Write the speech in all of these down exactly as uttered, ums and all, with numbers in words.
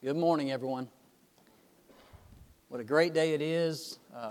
Good morning, everyone. What a great day it is. Uh,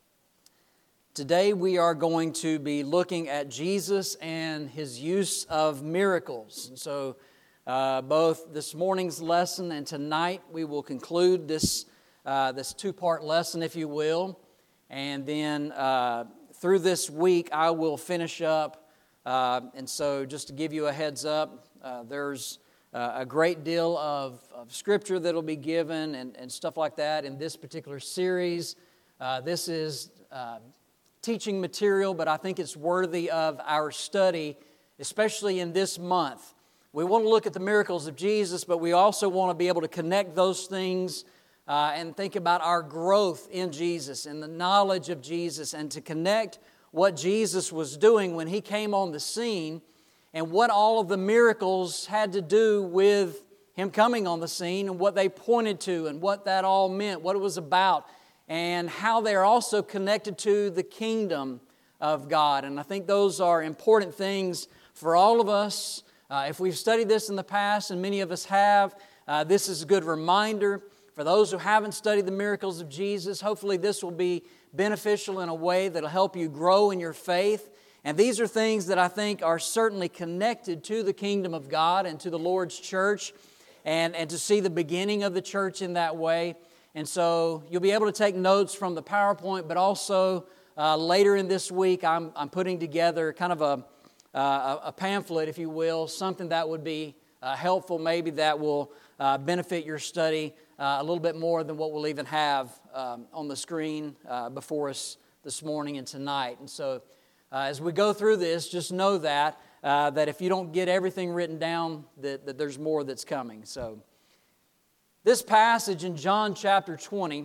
today we are going to be looking at Jesus and His use of miracles. And so uh, both this morning's lesson and tonight we will conclude this, uh, this two-part lesson, if you will. And then uh, through this week I will finish up. Uh, and so just to give you a heads up, uh, there's Uh, a great deal of, of scripture that will be given and, and stuff like that in this particular series. Uh, this is uh, teaching material, but I think it's worthy of our study, especially in this month. We want to look at the miracles of Jesus, but we also want to be able to connect those things uh, and think about our growth in Jesus and the knowledge of Jesus, and to connect what Jesus was doing when He came on the scene and what all of the miracles had to do with Him coming on the scene, and what they pointed to, and what that all meant, what it was about, and how they're also connected to the kingdom of God. And I think those are important things for all of us. Uh, if we've studied this in the past, and many of us have, uh, this is a good reminder. For those who haven't studied the miracles of Jesus, hopefully this will be beneficial in a way that will help you grow in your faith. And these are things that I think are certainly connected to the kingdom of God and to the Lord's church, and, and to see the beginning of the church in that way. And so you'll be able to take notes from the PowerPoint, but also uh, later in this week I'm, I'm putting together kind of a, uh, a pamphlet, if you will, something that would be uh, helpful, maybe that will uh, benefit your study uh, a little bit more than what we'll even have um, on the screen uh, before us this morning and tonight. And so Uh, as we go through this, just know that, uh, that if you don't get everything written down, that, that there's more that's coming. So, this passage in John chapter twenty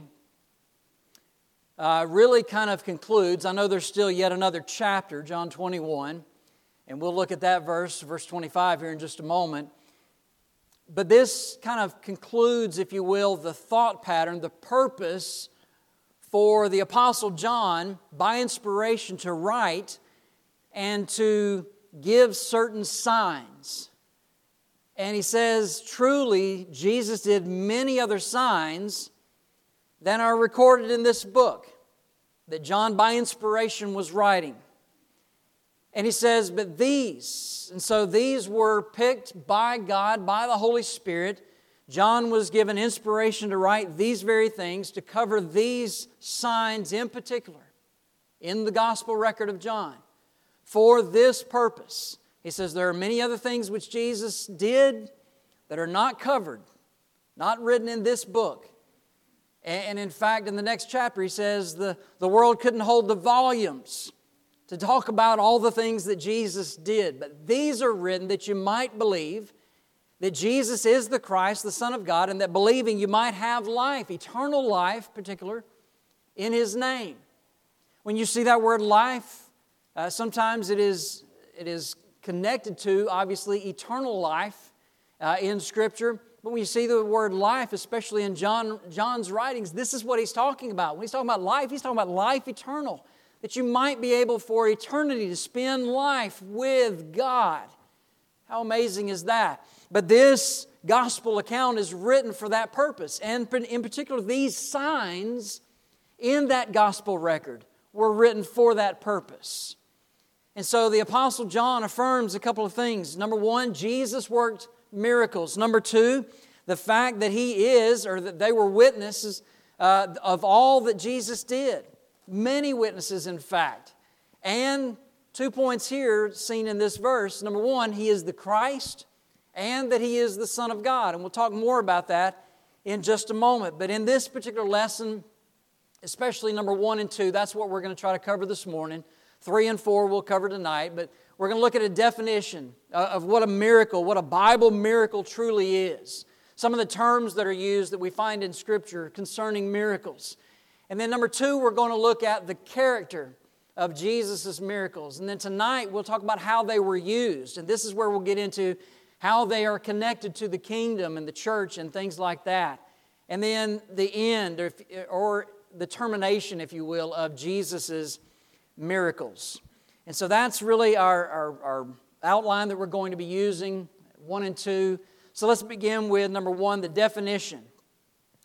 uh, really kind of concludes. I know there's still yet another chapter, John twenty-one, and we'll look at that verse, verse twenty-five here in just a moment. But this kind of concludes, if you will, the thought pattern, the purpose for the Apostle John, by inspiration, to write and to give certain signs. And he says, truly, Jesus did many other signs than are recorded in this book that John, by inspiration, was writing. And he says, but these, and so these were picked by God, by the Holy Spirit. John was given inspiration to write these very things, to cover these signs in particular in the gospel record of John for this purpose. He says there are many other things which Jesus did that are not covered, not written in this book. And in fact, in the next chapter, he says the, the world couldn't hold the volumes to talk about all the things that Jesus did. But these are written that you might believe that Jesus is the Christ, the Son of God, and that believing you might have life, eternal life, particular, in His name. When you see that word life, uh, sometimes it is, it is connected to, obviously, eternal life uh, in Scripture. But when you see the word life, especially in John, John's writings, this is what he's talking about. When he's talking about life, he's talking about life eternal, that you might be able for eternity to spend life with God. How amazing is that? But this gospel account is written for that purpose. And in particular, these signs in that gospel record were written for that purpose. And so the Apostle John affirms a couple of things. Number one, Jesus worked miracles. Number two, the fact that He is, or that they were witnesses uh, of all that Jesus did. Many witnesses, in fact. And two points here seen in this verse. Number one, He is the Christ, and that He is the Son of God. And we'll talk more about that in just a moment. But in this particular lesson, especially number one and two, that's what we're going to try to cover this morning. Three and four we'll cover tonight. But we're going to look at a definition of what a miracle, what a Bible miracle truly is. Some of the terms that are used that we find in Scripture concerning miracles. And then number two, we're going to look at the character of Jesus' miracles. And then tonight we'll talk about how they were used. And this is where we'll get into how they are connected to the kingdom and the church and things like that. And then the end, or, or the termination, if you will, of Jesus' miracles. And so that's really our, our, our outline that we're going to be using, one and two. So let's begin with number one, the definition.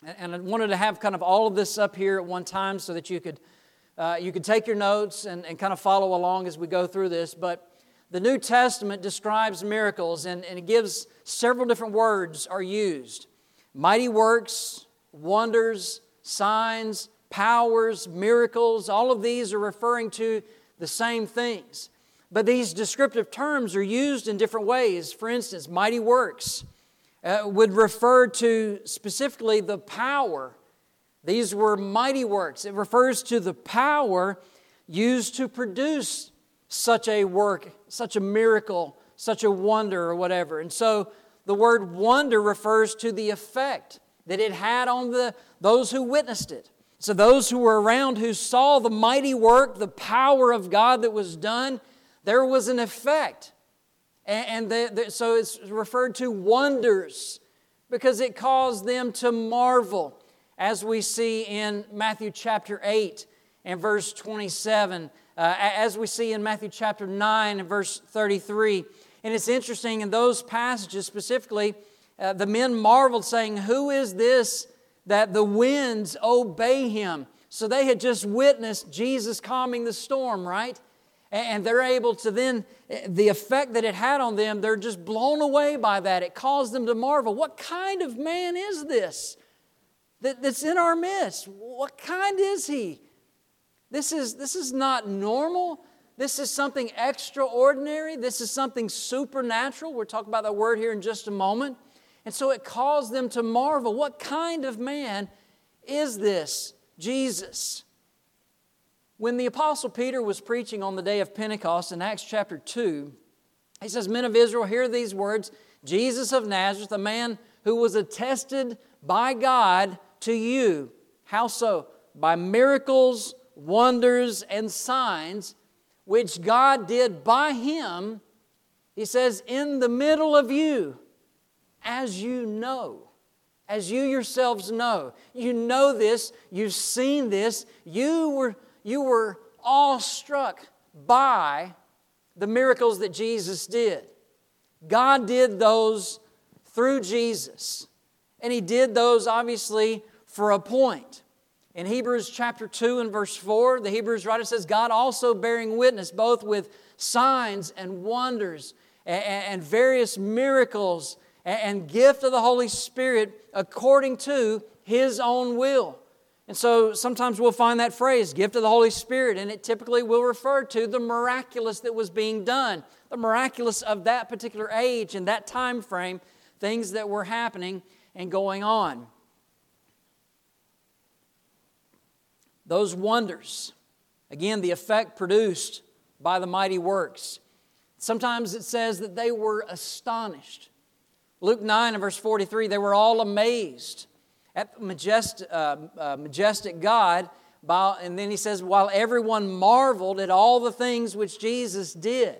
And I wanted to have kind of all of this up here at one time so that you could uh, you could take your notes and, and kind of follow along as we go through this. But the New Testament describes miracles, and, and it gives several different words are used. Mighty works, wonders, signs, powers, miracles, all of these are referring to the same things. But these descriptive terms are used in different ways. For instance, mighty works uh, would refer to specifically the power. These were mighty works. It refers to the power used to produce such a work, such a miracle, such a wonder or whatever. And so the word wonder refers to the effect that it had on the those who witnessed it. So those who were around who saw the mighty work, the power of God that was done, there was an effect. And, and the, the, so it's referred to wonders because it caused them to marvel, as we see in Matthew chapter eight and verse twenty-seven, uh, as we see in Matthew chapter nine and verse thirty-three. And it's interesting, in those passages specifically, uh, the men marveled, saying, "Who is this that the winds obey Him?" So they had just witnessed Jesus calming the storm, right? And they're able to then, the effect that it had on them, they're just blown away by that. It caused them to marvel. What kind of man is this that's in our midst? What kind is He? This is, this is not normal. This is something extraordinary. This is something supernatural. We'll talk about that word here in just a moment. And so it caused them to marvel. What kind of man is this Jesus? When the Apostle Peter was preaching on the day of Pentecost in Acts chapter two, he says, "Men of Israel, hear these words, Jesus of Nazareth, a man who was attested by God to you." How so? "By miracles, wonders, and signs, which God did by Him," he says, "in the middle of you, as you know." As you yourselves know. You know this. You've seen this. You were... You were awestruck by the miracles that Jesus did. God did those through Jesus. And He did those, obviously, for a point. In Hebrews chapter two and verse four, the Hebrews writer says, "God also bearing witness both with signs and wonders and, and various miracles and, and gift of the Holy Spirit according to His own will." And so sometimes we'll find that phrase, gift of the Holy Spirit, and it typically will refer to the miraculous that was being done, the miraculous of that particular age and that time frame, things that were happening and going on. Those wonders, again, the effect produced by the mighty works. Sometimes it says that they were astonished. Luke nine and verse forty-three, they were all amazed at the majestic, uh, uh, majestic God. By, and then he says, while everyone marveled at all the things which Jesus did.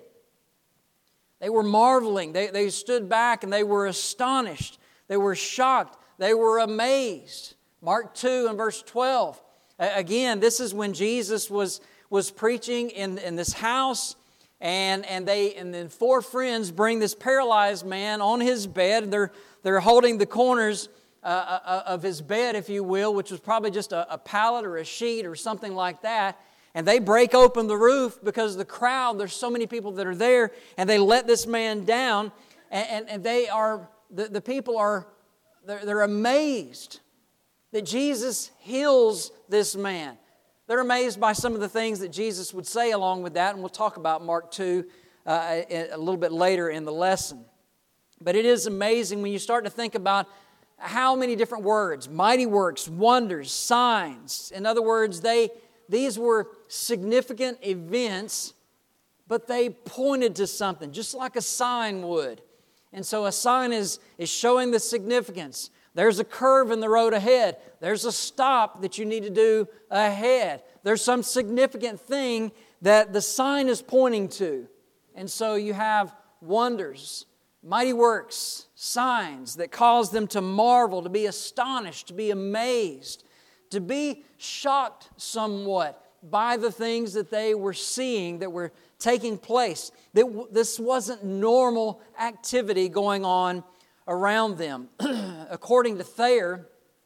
They were marveling. They, they stood back and they were astonished. They were shocked. They were amazed. Mark two and verse twelve. Again, this is when Jesus was, was preaching in, in this house. And, and, they, and then four friends bring this paralyzed man on his bed. They're, they're holding the corners Uh, of his bed, if you will, which was probably just a, a pallet or a sheet or something like that. And they break open the roof because the crowd, there's so many people that are there, and they let this man down. And, and, and they are, the, the people are, they're, they're amazed that Jesus heals this man. They're amazed by some of the things that Jesus would say along with that, and we'll talk about Mark two uh, a little bit later in the lesson. But it is amazing when you start to think about how many different words, mighty works, wonders, signs. In other words, they these were significant events, but they pointed to something, just like a sign would. And so a sign is, is showing the significance. There's a curve in the road ahead. There's a stop that you need to do ahead. There's some significant thing that the sign is pointing to. And so you have wonders, mighty works, signs that cause them to marvel, to be astonished, to be amazed, to be shocked somewhat by the things that they were seeing that were taking place. That this wasn't normal activity going on around them. According to Thayer,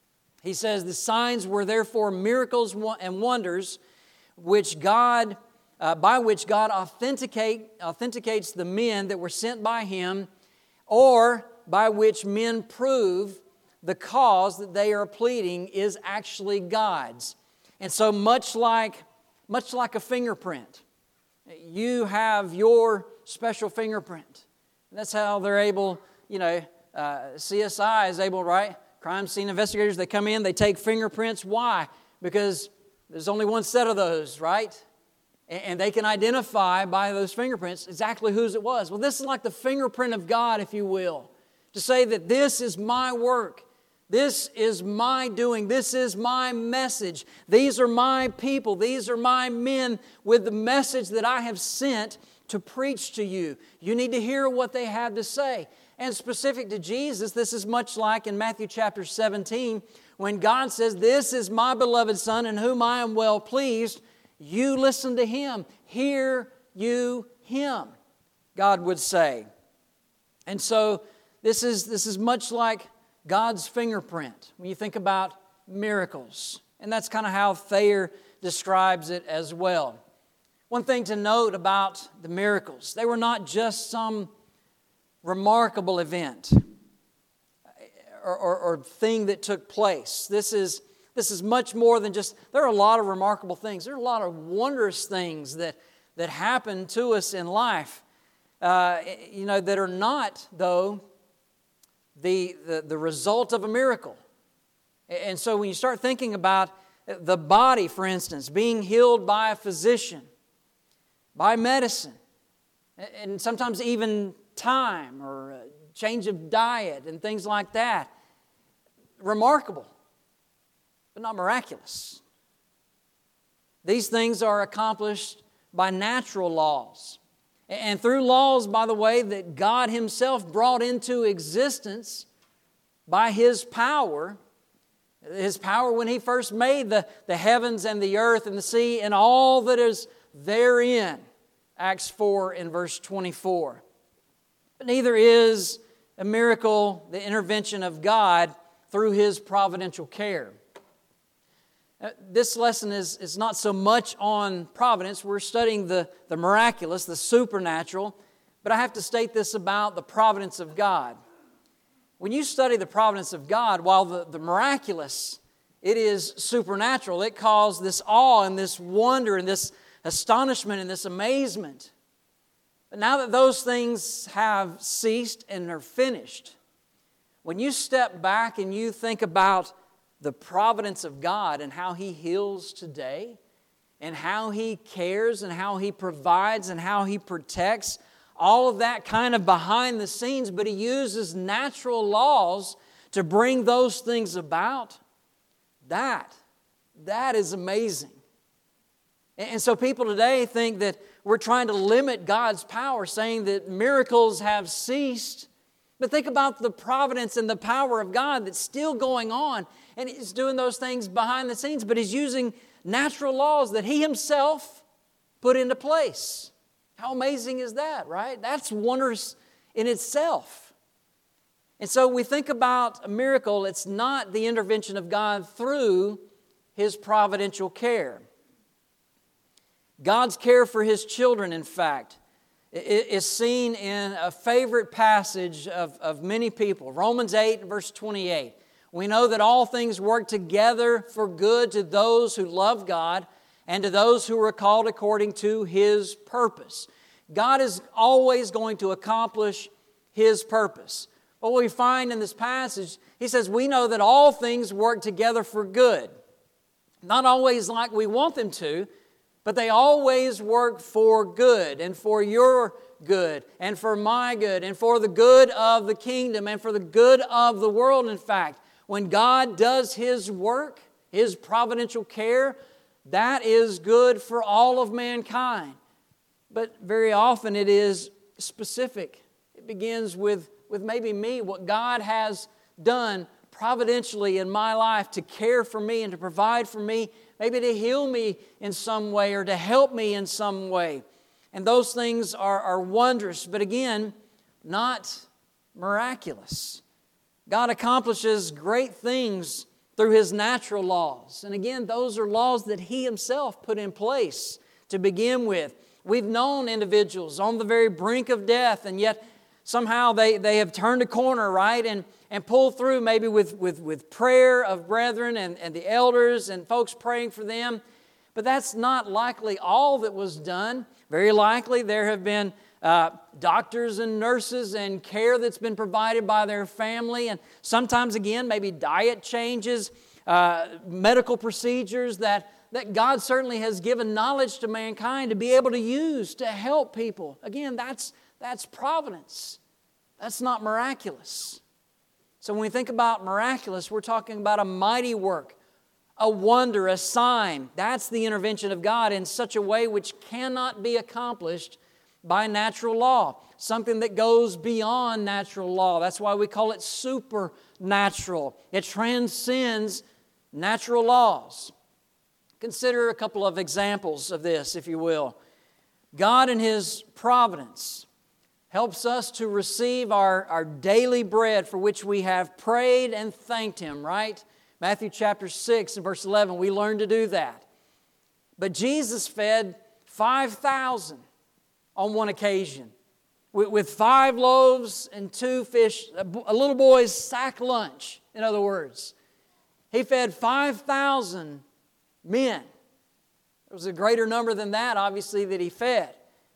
He says, the signs were therefore miracles and wonders which God, uh, by which God authenticate, authenticates the men that were sent by Him, or by which men prove the cause that they are pleading is actually God's. And so much like, much like a fingerprint, you have your special fingerprint. And that's how they're able, you know, uh, C S I is able, right? Crime scene investigators, they come in, they take fingerprints. Why? Because there's only one set of those, right? And they can identify by those fingerprints exactly whose it was. Well, this is like the fingerprint of God, if you will, to say that this is my work. This is my doing. This is my message. These are my people. These are my men with the message that I have sent to preach to you. You need to hear what they have to say. And specific to Jesus, this is much like in Matthew chapter seventeen, when God says, this is my beloved Son in whom I am well pleased. You listen to Him. Hear you Him, God would say. And so this is, this is much like God's fingerprint when you think about miracles. And that's kind of how Thayer describes it as well. One thing to note about the miracles, they were not just some remarkable event or, or, or thing that took place. This is, this is much more than just, there are a lot of remarkable things. There are a lot of wondrous things that, that happen to us in life, uh, you know, that are not, though, the, the, the result of a miracle. And so when you start thinking about the body, for instance, being healed by a physician, by medicine, and sometimes even time or a change of diet and things like that. Remarkable, but not miraculous. These things are accomplished by natural laws. And through laws, by the way, that God Himself brought into existence by His power. His power when He first made the, the heavens and the earth and the sea and all that is therein. Acts four and verse twenty-four. But neither is a miracle the intervention of God through His providential care. This lesson is, is not so much on providence. We're studying the, the miraculous, the supernatural. But I have to state this about the providence of God. When you study the providence of God, while the, the miraculous, it is supernatural. It caused this awe and this wonder and this astonishment and this amazement. But now that those things have ceased and are finished, when you step back and you think about the providence of God and how He heals today and how He cares and how He provides and how He protects, all of that kind of behind the scenes, but He uses natural laws to bring those things about, that, that is amazing. And so people today think that we're trying to limit God's power, saying that miracles have ceased. But think about the providence and the power of God that's still going on. And He's doing those things behind the scenes, but He's using natural laws that He Himself put into place. How amazing is that, right? That's wondrous in itself. And so we think about a miracle, it's not the intervention of God through His providential care. God's care for His children, in fact, is seen in a favorite passage of, of many people. Romans eight, verse twenty-eight. We know that all things work together for good to those who love God and to those who are called according to His purpose. God is always going to accomplish His purpose. What we find in this passage, he says, we know that all things work together for good. Not always like we want them to, but they always work for good and for your good and for my good and for the good of the kingdom and for the good of the world, in fact. When God does His work, His providential care, that is good for all of mankind. But very often it is specific. It begins with, with maybe me, what God has done providentially in my life to care for me and to provide for me, maybe to heal me in some way or to help me in some way. And those things are, are wondrous, but again, not miraculous. God accomplishes great things through His natural laws. And again, those are laws that He Himself put in place to begin with. We've known individuals on the very brink of death, and yet somehow they, they have turned a corner, right, and, and pulled through maybe with, with, with prayer of brethren and, and the elders and folks praying for them. But that's not likely all that was done. Very likely there have been uh, doctors and nurses and care that's been provided by their family, and sometimes again maybe diet changes, uh, medical procedures that that God certainly has given knowledge to mankind to be able to use to help people. Again, that's, that's providence. That's not miraculous. So when we think about miraculous, we're talking about a mighty work, a wonder, a sign. That's the intervention of God in such a way which cannot be accomplished by natural law. Something that goes beyond natural law. That's why we call it supernatural. It transcends natural laws. Consider a couple of examples of this, if you will. God in His providence helps us to receive our, our daily bread for which we have prayed and thanked Him, right? Matthew chapter six and verse eleven, we learn to do that. But Jesus fed five thousand on one occasion with, with five loaves and two fish, a, a little boy's sack lunch, in other words. He fed five thousand men. There was a greater number than that, obviously, that He fed.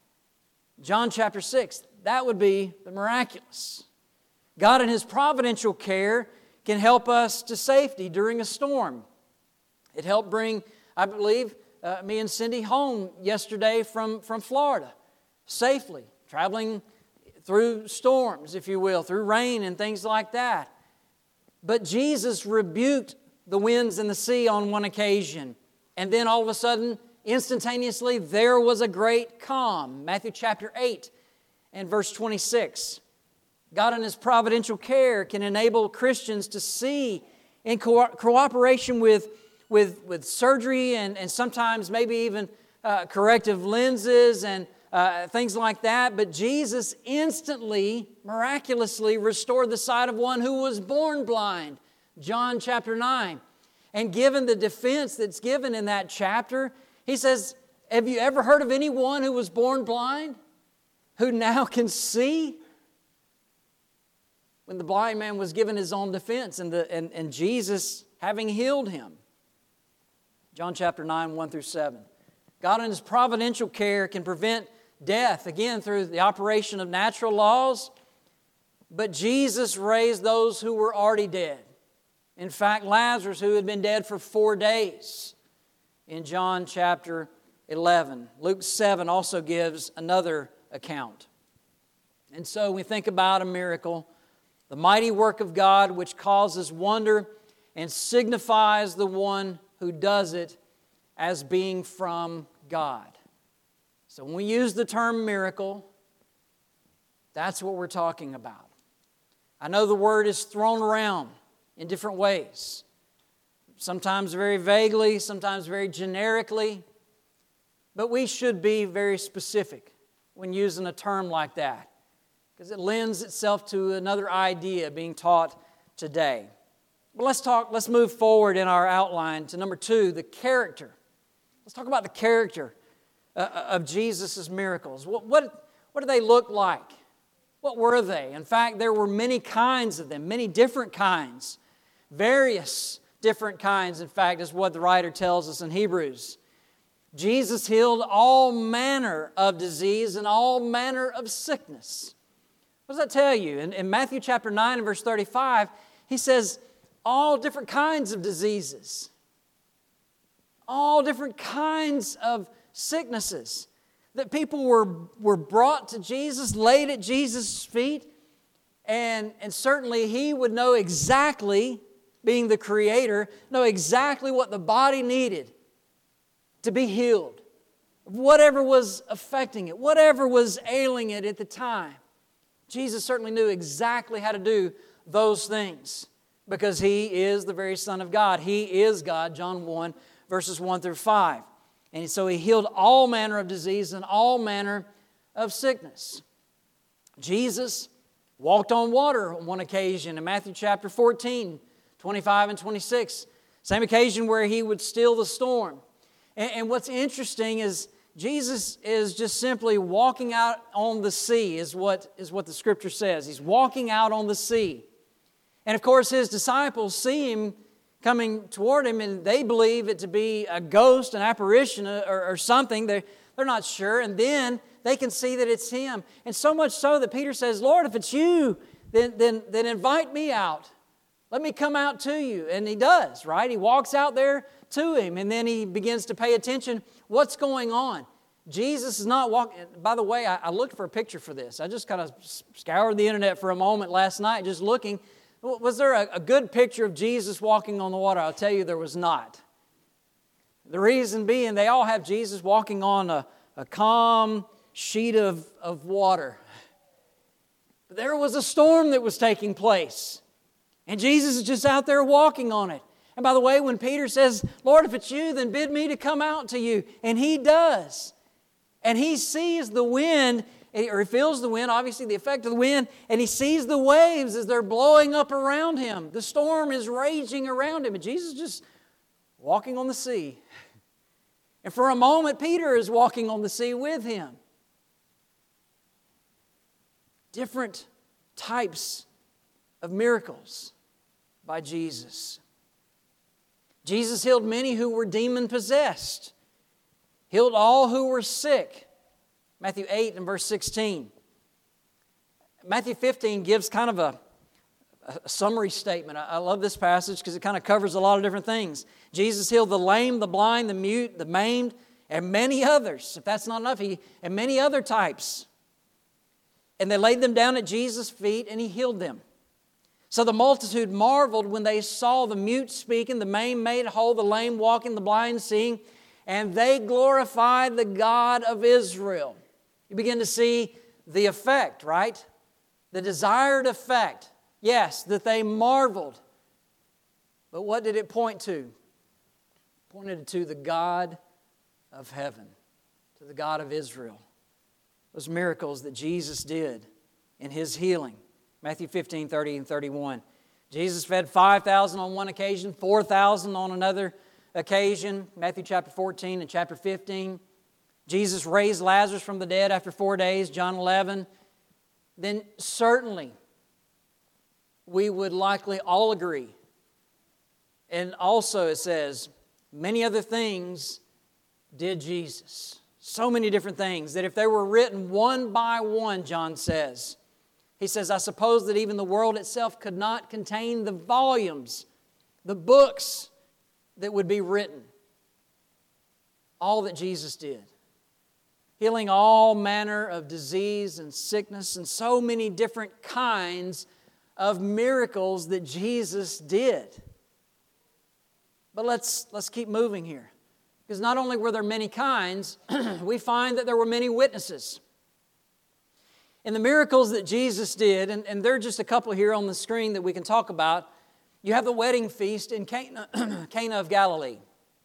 John chapter six, that would be the miraculous. God in His providential care can help us to safety during a storm. It helped bring, I believe, uh, me and Cindy home yesterday from, from Florida safely, traveling through storms, if you will, through rain and things like that. But Jesus rebuked the winds and the sea on one occasion. And then all of a sudden, instantaneously, there was a great calm. Matthew chapter eight and verse twenty-six. God in His providential care can enable Christians to see in co- cooperation with, with, with surgery and, and sometimes maybe even uh, corrective lenses and uh, things like that. But Jesus instantly, miraculously restored the sight of one who was born blind. John chapter nine. And given the defense that's given in that chapter, He says, have you ever heard of anyone who was born blind who now can see? When the blind man was given his own defense and, the, and, and Jesus having healed him. John chapter nine, one through seven. God in His providential care can prevent death, again, through the operation of natural laws. But Jesus raised those who were already dead. In fact, Lazarus, who had been dead for four days, in John chapter eleven. Luke seven also gives another account. And so we think about a miracle, the mighty work of God which causes wonder and signifies the one who does it as being from God. So when we use the term miracle, that's what we're talking about. I know the word is thrown around in different ways. Sometimes very vaguely, sometimes very generically. But we should be very specific when using a term like that, because it lends itself to another idea being taught today. But let's talk, let's move forward in our outline to number two, the character. Let's talk about the character uh, of Jesus' miracles. What, what, what do they look like? What were they? In fact, there were many kinds of them, many different kinds. Various different kinds, in fact, is what the writer tells us in Hebrews. Jesus healed all manner of disease and all manner of sickness. What does that tell you? In, in Matthew chapter nine and verse thirty-five, He says, all different kinds of diseases. All different kinds of sicknesses. That people were, were brought to Jesus, laid at Jesus' feet, and, and certainly He would know exactly, being the Creator, know exactly what the body needed to be healed. Whatever was affecting it, whatever was ailing it at the time. Jesus certainly knew exactly how to do those things because He is the very Son of God. He is God, John one, verses one through five. And so He healed all manner of disease and all manner of sickness. Jesus walked on water on one occasion in Matthew chapter fourteen, twenty-five and twenty-six. Same occasion where He would still the storm. And, and what's interesting is Jesus is just simply walking out on the sea, is what, is what the Scripture says. He's walking out on the sea. And of course, His disciples see Him coming toward Him, and they believe it to be a ghost, an apparition, or, or something. They're, they're not sure. And then they can see that it's Him. And so much so that Peter says, Lord, if it's You, then, then, then invite me out. Let me come out to You. And he does, right? He walks out there to Him, and then he begins to pay attention. What's going on? Jesus is not walking. By the way, I, I looked for a picture for this. I just kind of scoured the internet for a moment last night, just looking. Was there a, a good picture of Jesus walking on the water? I'll tell you there was not. The reason being, they all have Jesus walking on a, a calm sheet of, of water. But there was a storm that was taking place. And Jesus is just out there walking on it. And by the way, when Peter says, Lord, if it's You, then bid me to come out to You. And he does. And he sees the wind, or he feels the wind, obviously the effect of the wind, and he sees the waves as they're blowing up around him. The storm is raging around him, and Jesus is just walking on the sea. And for a moment, Peter is walking on the sea with him. Different types of miracles by Jesus. Jesus healed many who were demon-possessed. Healed all who were sick. Matthew eight and verse sixteen. Matthew fifteen gives kind of a, a summary statement. I, I love this passage because it kind of covers a lot of different things. Jesus healed the lame, the blind, the mute, the maimed, and many others. If that's not enough, he and many other types. And they laid them down at Jesus' feet, and He healed them. So the multitude marveled when they saw the mute speaking, the maimed made whole, the lame walking, the blind seeing, and they glorified the God of Israel. You begin to see the effect, right? The desired effect. Yes, that they marveled. But what did it point to? It pointed to the God of heaven, to the God of Israel. Those miracles that Jesus did in His healing. Matthew fifteen, thirty and thirty-one. Jesus fed five thousand on one occasion, four thousand on another occasion. Matthew chapter fourteen and chapter fifteen. Jesus raised Lazarus from the dead after four days, John eleven. Then certainly we would likely all agree. And also it says, many other things did Jesus. So many different things that if they were written one by one, John says, he says, I suppose that even the world itself could not contain the volumes, the books that would be written. All that Jesus did. Healing all manner of disease and sickness and so many different kinds of miracles that Jesus did. But let's, let's keep moving here. Because not only were there many kinds, we find that there were many witnesses. In the miracles that Jesus did, and, and there are just a couple here on the screen that we can talk about, you have the wedding feast in Cana, Cana of Galilee.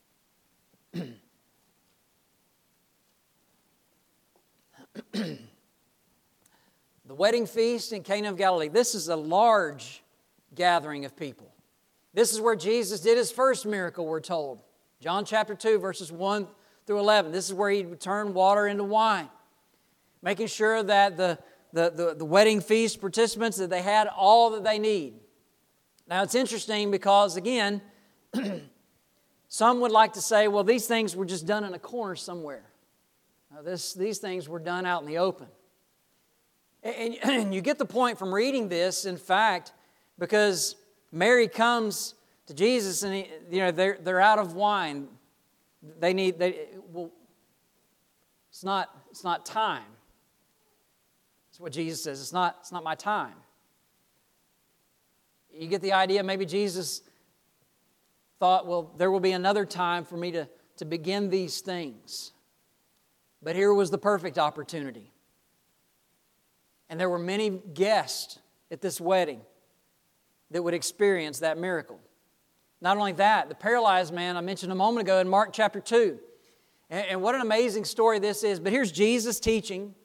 The wedding feast in Cana of Galilee. This is a large gathering of people. This is where Jesus did His first miracle, we're told. John chapter two, verses one through eleven. This is where He would turn water into wine. Making sure that the, the, the, the wedding feast participants, that they had all that they need. Now it's interesting because, again, some would like to say, well, these things were just done in a corner somewhere. Now, this, these things were done out in the open. And, and you get the point from reading this, in fact, because Mary comes to Jesus and he, you know they're they're out of wine. They need they well. It's not it's not time. That's what Jesus says. It's not it's not my time. You get the idea. Maybe Jesus thought, well, there will be another time for me to to begin these things. But here was the perfect opportunity. And there were many guests at this wedding that would experience that miracle. Not only that, the paralyzed man I mentioned a moment ago in Mark chapter two. And, and what an amazing story this is. But here's Jesus teaching.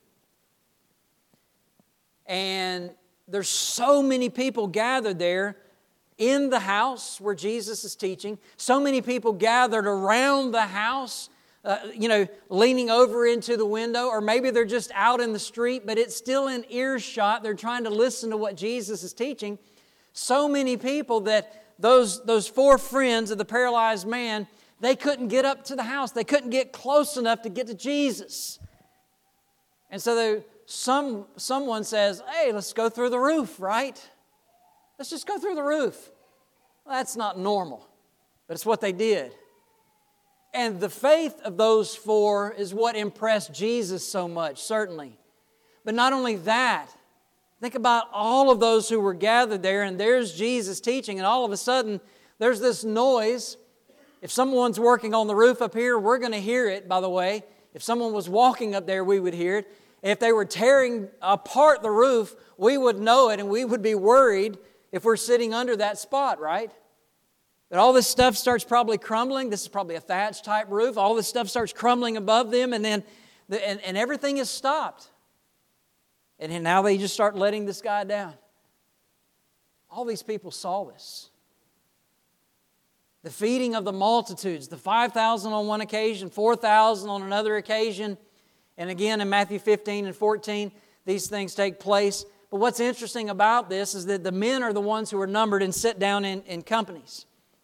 And there's so many people gathered there. in the house where Jesus is teaching. So many people gathered around the house, uh, you know, leaning over into the window, or maybe they're just out in the street, but it's still in earshot. They're trying to listen to what Jesus is teaching. So many people that those, those four friends of the paralyzed man, they couldn't get up to the house. They couldn't get close enough to get to Jesus. And so they, some, someone says, hey, let's go through the roof, right? Let's just go through the roof. Well, that's not normal, but it's what they did. And the faith of those four is what impressed Jesus so much, certainly. But not only that, think about all of those who were gathered there, and there's Jesus teaching, and all of a sudden, there's this noise. If someone's working on the roof up here, we're going to hear it, by the way. If someone was walking up there, we would hear it. If they were tearing apart the roof, we would know it, and we would be worried if we're sitting under that spot, right? But all this stuff starts probably crumbling. This is probably a thatch type roof. All this stuff starts crumbling above them, and then the, and, and everything is stopped. And now they just start letting this guy down. All these people saw this. The feeding of the multitudes, the five thousand on one occasion, four thousand on another occasion. And again in Matthew fifteen and fourteen, these things take place. But what's interesting about this is that the men are the ones who are numbered and sit down in, in companies.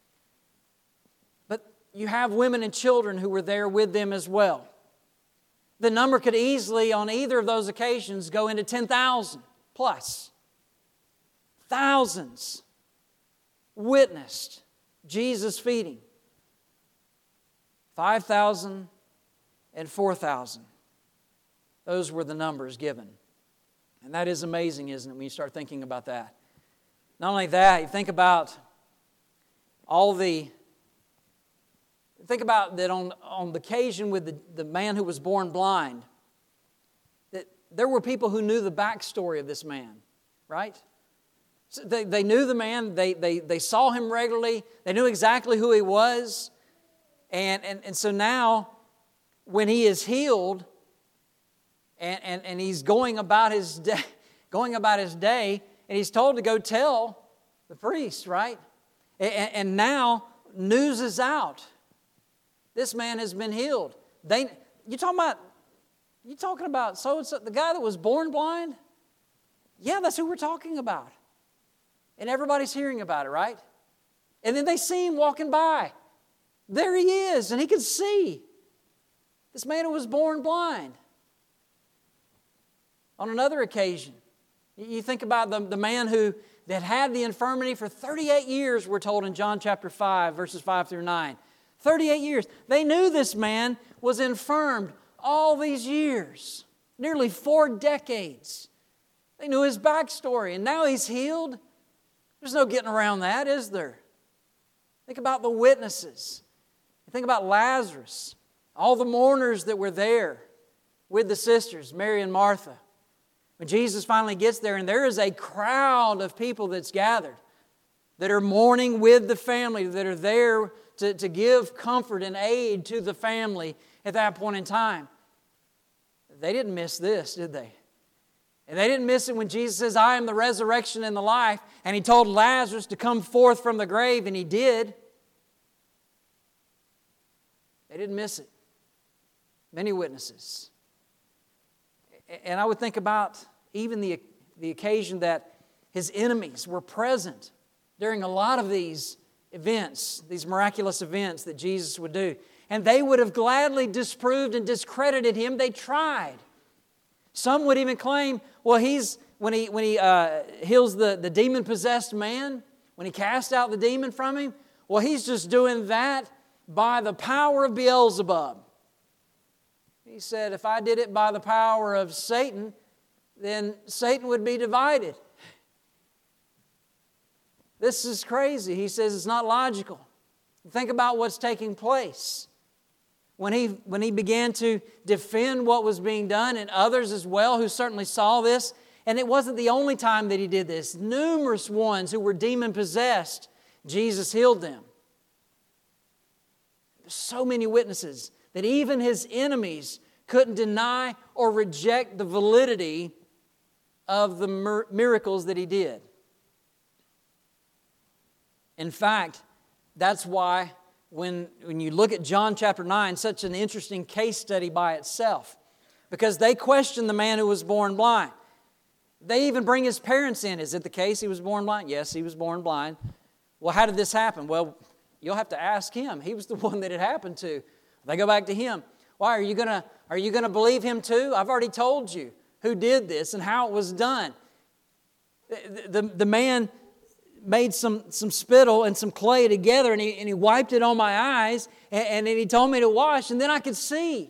But you have women and children who were there with them as well. The number could easily, on either of those occasions, go into ten thousand plus. Thousands witnessed Jesus feeding. five thousand and four thousand. Those were the numbers given. And that is amazing, isn't it, when you start thinking about that? Not only that, you think about all the... Think about that on, on the occasion with the, the man who was born blind, that there were people who knew the backstory of this man, right? So they, they knew the man, they, they, they saw him regularly, they knew exactly who he was. And, and, and so now, when he is healed, and, and, and he's going about his day, going about his day, and he's told to go tell the priest, right? And, and now, news is out. This man has been healed. They, you talking about, you talking about so and so, the guy that was born blind? Yeah, that's who we're talking about. And everybody's hearing about it, right? And then they see him walking by. There he is, and he can see. This man who was born blind. On another occasion, you think about the, the man who that had the infirmity for thirty-eight years, we're told in John chapter five, verses five through nine. thirty-eight years. They knew this man was infirmed all these years, nearly four decades. They knew his backstory, and now he's healed. There's no getting around that, is there? Think about the witnesses. Think about Lazarus, all the mourners that were there with the sisters, Mary and Martha. When Jesus finally gets there, and there is a crowd of people that's gathered that are mourning with the family, that are there To, to give comfort and aid to the family at that point in time. They didn't miss this, did they? And they didn't miss it when Jesus says, I am the resurrection and the life. And He told Lazarus to come forth from the grave, and he did. They didn't miss it. Many witnesses. And I would think about even the, the occasion that His enemies were present during a lot of these events, these miraculous events that Jesus would do. And they would have gladly disproved and discredited Him. They tried. Some would even claim, well, he's when he when he uh, heals the, the demon-possessed man, when he cast out the demon from him, well, he's just doing that by the power of Beelzebub. He said, if I did it by the power of Satan, then Satan would be divided. This is crazy. He says it's not logical. Think about what's taking place. When he, when he began to defend what was being done, and others as well who certainly saw this, and it wasn't the only time that He did this. Numerous ones who were demon-possessed, Jesus healed them. There's so many witnesses that even His enemies couldn't deny or reject the validity of the mir- miracles that He did. In fact, that's why when, when you look at John chapter nine, such an interesting case study by itself. Because they question the man who was born blind. They even bring his parents in. Is it the case he was born blind? Yes, he was born blind. Well, how did this happen? Well, you'll have to ask him. He was the one that it happened to. They go back to him. Why, are you gonna, are you gonna believe him too? I've already told you who did this and how it was done. The, the, the man made some, some spittle and some clay together, and he, and he wiped it on my eyes, and, and then he told me to wash, and then I could see.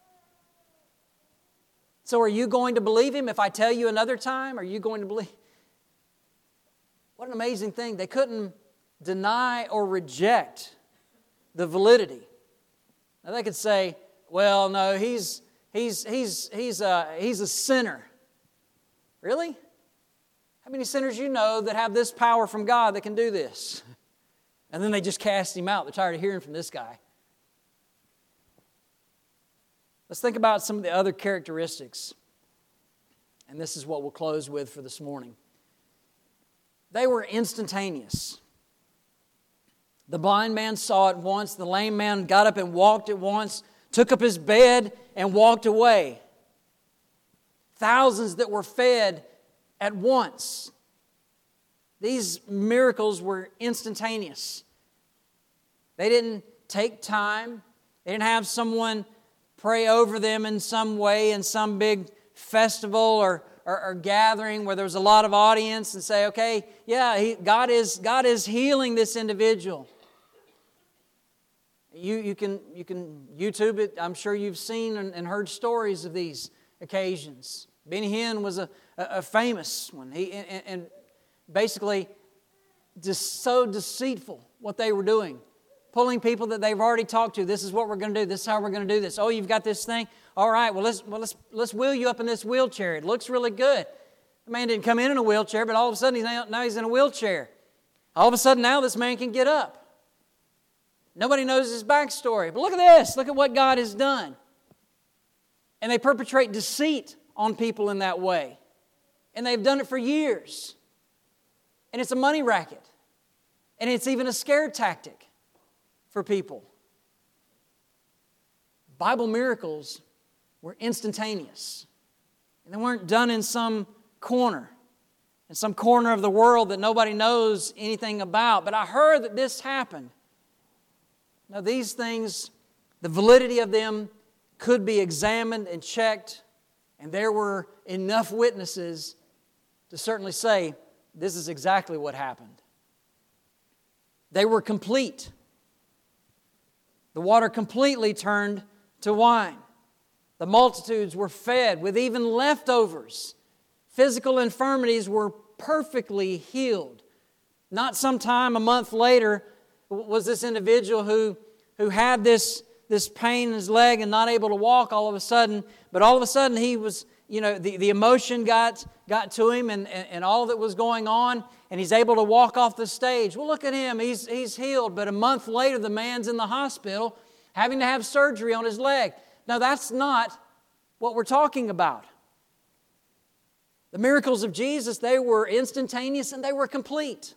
So are you going to believe him if I tell you another time? Are you going to believe? What an amazing thing. They couldn't deny or reject the validity. Now they could say, well, no, he's he's he's he's a he's a sinner. Really? How many sinners you know that have this power from God that can do this? And then they just cast him out. They're tired of hearing from this guy. Let's think about some of the other characteristics. And this is what we'll close with for this morning. They were instantaneous. The blind man saw it once. The lame man got up and walked at once, took up his bed and walked away. Thousands that were fed at once. These miracles were instantaneous. They didn't take time. They didn't have someone pray over them in some way, in some big festival or, or, or gathering where there was a lot of audience and say, okay, yeah, he, God is God is healing this individual. You, you, can, you can YouTube it. I'm sure you've seen and, and heard stories of these occasions. Benny Hinn was a, a, a famous one. He and, and basically just so deceitful what they were doing. Pulling people that they've already talked to. This is what we're going to do. This is how we're going to do this. Oh, you've got this thing? All right, well, let's, well, let's, let's wheel you up in this wheelchair. It looks really good. The man didn't come in in a wheelchair, but all of a sudden, he's now, now he's in a wheelchair. All of a sudden, now this man can get up. Nobody knows his backstory. But look at this. Look at what God has done. And they perpetrate deceit on people in that way. And they've done it for years. And it's a money racket. And it's even a scare tactic for people. Bible miracles were instantaneous. And they weren't done in some corner, in some corner of the world that nobody knows anything about. But I heard that this happened. Now these things, the validity of them could be examined and checked, and there were enough witnesses to certainly say this is exactly what happened. They were complete. The water completely turned to wine. The multitudes were fed with even leftovers. Physical infirmities were perfectly healed. Not sometime a month later was this individual who, who had this, this pain in his leg and not able to walk all of a sudden, but all of a sudden he was, you know, the, the emotion got, got to him and, and, and all that was going on, and he's able to walk off the stage. Well, look at him. He's, he's healed. But a month later, the man's in the hospital having to have surgery on his leg. Now, that's not what we're talking about. The miracles of Jesus, they were instantaneous and they were complete.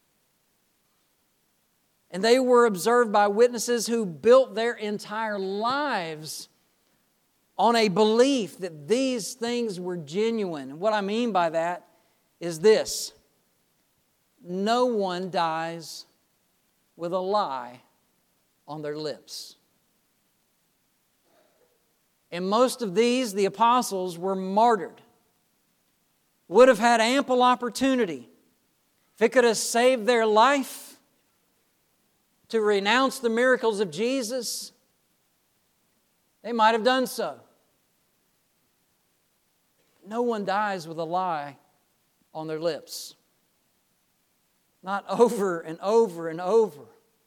And they were observed by witnesses who built their entire lives on a belief that these things were genuine. And what I mean by that is this: no one dies with a lie on their lips. In most of these, the apostles were martyred. Would have had ample opportunity, if it could have saved their life, to renounce the miracles of Jesus. They might have done so. No one dies with a lie on their lips. Not over and over and over.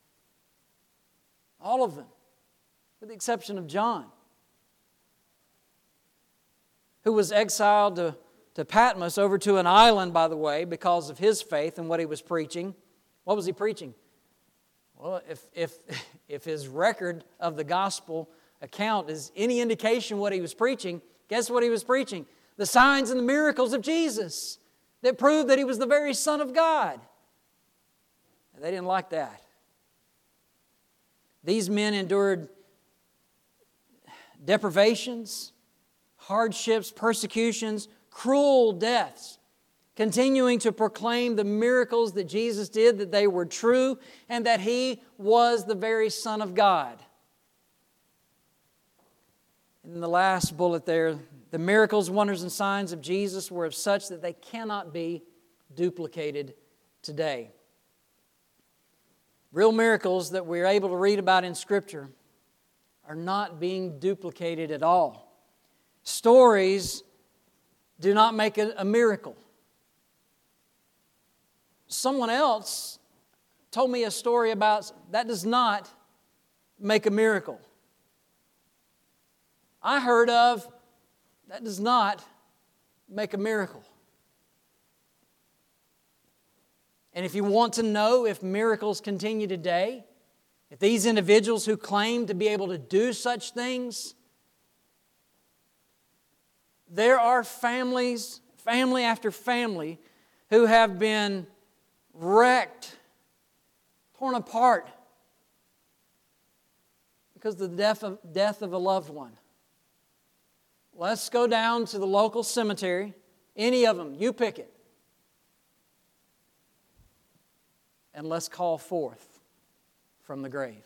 All of them, with the exception of John, who was exiled to, to Patmos, over to an island, by the way, because of his faith and what he was preaching. What was he preaching? Well, if, if, if his record of the gospel account is any indication what he was preaching, guess what he was preaching? The signs and the miracles of Jesus that proved that he was the very Son of God. They didn't like that. These men endured deprivations, hardships, persecutions, cruel deaths, continuing to proclaim the miracles that Jesus did, that they were true, and that He was the very Son of God. And in the last bullet there, the miracles, wonders, and signs of Jesus were of such that they cannot be duplicated today. Real miracles that we're able to read about in Scripture are not being duplicated at all. Stories do not make a, a miracle. Someone else told me a story about that does not make a miracle. I heard of that does not make a miracle. And if you want to know if miracles continue today, if these individuals who claim to be able to do such things, there are families, family after family, who have been wrecked, torn apart because of the death of, death of a loved one. Let's go down to the local cemetery, any of them, you pick it, and let's call forth from the grave.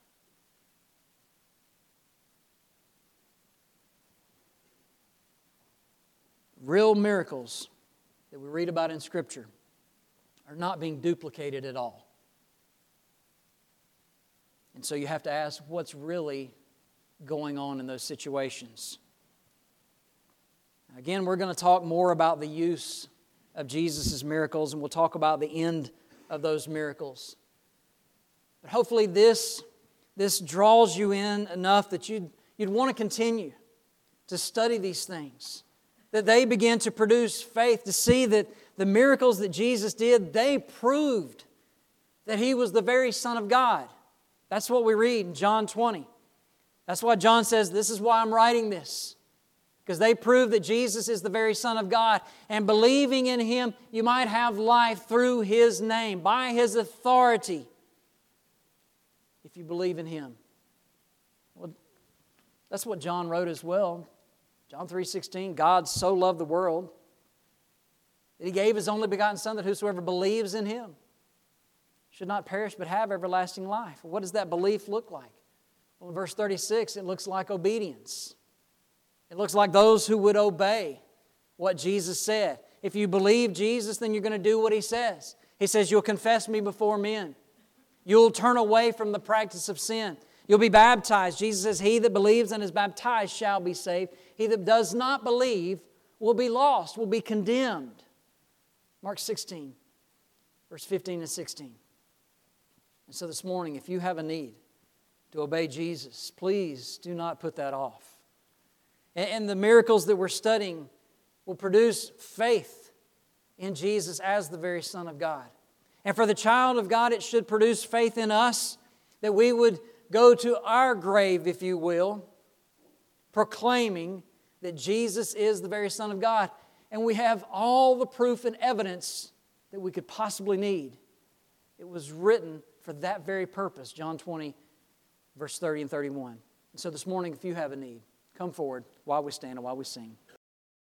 Real miracles that we read about in Scripture are not being duplicated at all. And so you have to ask, what's really going on in those situations? Again, we're going to talk more about the use of Jesus' miracles, and we'll talk about the end of those miracles. But hopefully this, this draws you in enough that you'd, you'd want to continue to study these things, that they begin to produce faith, to see that the miracles that Jesus did, they proved that He was the very Son of God. That's what we read in John twenty. That's why John says, this is why I'm writing this. Because they prove that Jesus is the very Son of God. And believing in Him, you might have life through His name, by His authority, if you believe in Him. Well, that's what John wrote as well. John three sixteen, God so loved the world that He gave His only begotten Son, that whosoever believes in Him should not perish but have everlasting life. What does that belief look like? Well, in verse thirty-six, it looks like obedience. It looks like those who would obey what Jesus said. If you believe Jesus, then you're going to do what He says. He says, you'll confess Me before men. You'll turn away from the practice of sin. You'll be baptized. Jesus says, he that believes and is baptized shall be saved. He that does not believe will be lost, will be condemned. Mark sixteen, verse fifteen and sixteen. And so this morning, if you have a need to obey Jesus, please do not put that off. And the miracles that we're studying will produce faith in Jesus as the very Son of God. And for the child of God, it should produce faith in us that we would go to our grave, if you will, proclaiming that Jesus is the very Son of God. And we have all the proof and evidence that we could possibly need. It was written for that very purpose, John twenty, verse thirty and thirty-one. And so this morning, if you have a need, come forward while we stand and while we sing.